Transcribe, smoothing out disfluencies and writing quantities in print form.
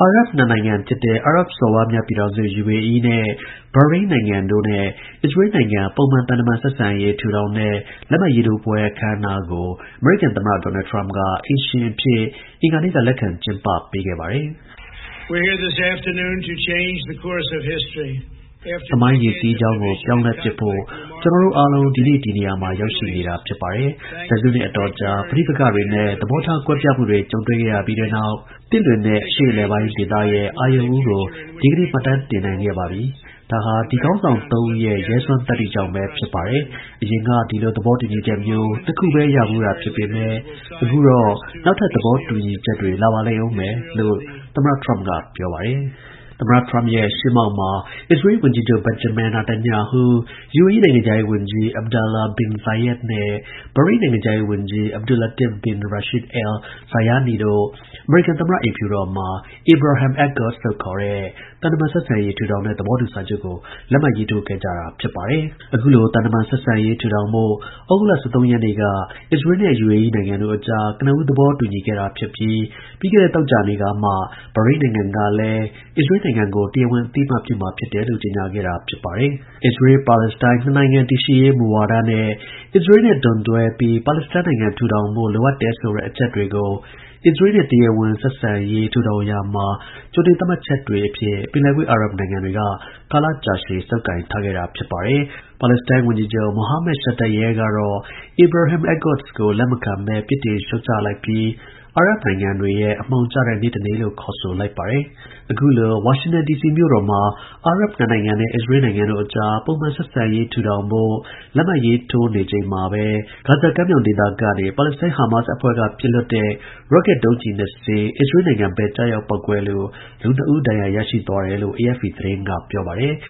အာရပ်နိုင်ငံဖြစ်တဲ့ အာရပ်စော်ဘွားများပြည်ထောင်စု UAE နဲ့ ဘာရိမ်းနိုင်ငံတို့နဲ့ အစ္စရေးနိုင်ငံ ပုံမှန် သံတမန်ဆက်ဆံရေး ထူထောင်တဲ့ လက်မှတ်ရေးထိုးပွဲ အခမ်းအနားကို အမေရိကန်သမ္မတ ဒေါ်နယ်ထရမ့်က အိမ်ရှင်အဖြစ် အင်္ဂါနေ့က လက်ခံကျင်းပပေးခဲ့ပါတယ်။ We're here this afternoon to change the course of history. သမိုင်းရေစီးကြောင်းကို ပြောင်းလဲပစ်ဖို့ ကျွန်တော်တို့အားလုံး ဒီနေ့ ဒီနေရာမှာ ရောက်ရှိနေတာ ဖြစ်ပါတယ်။ ဆယ်စုနှစ်အတော်ကြာ ပဋိပက္ခတွေနဲ့ သဘောထားကွဲပြားမှုတွေ ကြုံတွေ့ခဲ့ရပြီးတဲ့နောက် သင့်လွင်တဲ့ အရှေ့အလယ်ပိုင်းဒေသရဲ့ အာရုဏ်ဦးကို ဒီကနေ့ မှတ်တမ်းတင်နိုင်ခဲ့ပါပြီ။ ဒါဟာ ဒီခေါင်းဆောင် ၃ ဦးရဲ့ ရဲစွမ်းသတ္တိကြောင့်ပဲ ဖြစ်ပါတယ်။ အရင်က ဒီလို သဘောတူညီချက်မျိုး နှစ်ခုပဲ ရဖူးတာ ဖြစ်ပေမဲ့ အခုတော့ နောက်ထပ် သဘောတူညီချက်တွေ လာပါလိမ့်ဦးမယ်လို့ သမ္မတ ထရမ့်က ပြောပါတယ်။ သမ္မတ ထရမ့်ရဲ့ ရှေ့မှောက်မှာ အစ္စရေး ဝန်ကြီးချုပ် Benjamin Netanyahu, UAE နိုင်ငံခြားရေးဝန်ကြီး Abdallah bin Zayed နဲ့ ဘာရိမ်းနိုင်ငံခြားရေးဝန်ကြီး Abdulatif bin Rashid Al Zayani တို့ အမေရိကန်သမ္မတ အိမ်ဖြူတော်မှာ Abraham Accords လို့ခေါ်တဲ့ သံတမန်ဆက်ဆံရေး ထူထောင်တဲ့ သဘောတူစာချုပ်ကို လက်မှတ်ရေးထိုးခဲ့ကြတာ ဖြစ်ပါတယ်။ အခုလို သံတမန်ဆက်ဆံရေး ထူထောင်ဖို့ သြဂုတ်လ ၁၃ ရက်နေ့က အစ္စရေးနဲ့ UAE နိုင်ငံတို့အကြား ကနဦး သဘောတူညီခဲ့တာဖြစ်ပြီး ပြီးခဲ့တဲ့ သောကြာနေ့ကမှ ဘာရိမ်းနိုင်ငံကလည်း အစ္စရေးနိုင်ငံကို တရားဝင် အသိအမှတ်ပြုမှာ ဖြစ်တယ်လို့ ကြေညာခဲ့တာ ဖြစ်ပါတယ်။ အစ္စရေး-ပါလက်စတိုင်း နှစ်နိုင်ငံ တည်ရှိရေး မူဝါဒနဲ့ အစ္စရေးနဲ့ ဒွန်တွဲပြီး ပါလက်စတိုင်းနိုင်ငံ ထူထောင်ဖို့ လိုအပ်တယ်ဆိုတဲ့ အချက်တွေကို အစ္စရေးနဲ့ တရားဝင် ဆက်ဆံရေး ထူထောင်ရာမှာ ကြိုတင် သတ်မှတ်ချက်တွေအဖြစ် ပင်လယ်ကွေ့ အာရပ်နိုင်ငံတွေက ကာလကြာရှည် ဆုပ်ကိုင်ထားခဲ့တာ ဖြစ်ပါတယ်။ ပါလက်စတိုင်း ဝန်ကြီးချုပ် Mohammed Shatayyeh ကတော့ Abraham Accords ကို လက်မခံဘဲ ပြစ်တင် ရှုတ်ချလိုက်ပြီး အာရပ်နိုင်ငံတွေရဲ့ အမှောင်ကျတဲ့ နေ့တစ်နေ့လို့ ခေါ်ဆိုလိုက်ပါတယ်။ အခုလို ဝါရှင်တန် ဒီစီမြို့တော်မှာ အာရပ်နှစ်နိုင်ငံနဲ့ အစ္စရေးနိုင်ငံတို့အကြား ပုံမှန် ဆက်ဆံရေး ထူထောင်ဖို့ လက်မှတ်ရေးထိုးနေချိန်မှာပဲ ဂါဇာကမ်းမြောင်ဒေသကနေ ပါလက်စတိုင်း ဟာမတ်စ်အဖွဲ့က ပစ်လွှတ်တဲ့ ရော့ကက် ဒုံးကျည် ၂ စင်း အစ္စရေးနိုင်ငံဘက် ကျရောက်ပေါက်ကွဲလို့ လူ ၂ ဦး ဒဏ်ရာရရှိသွားတယ်လို့ AFP သတင်းက ပြောပါတယ်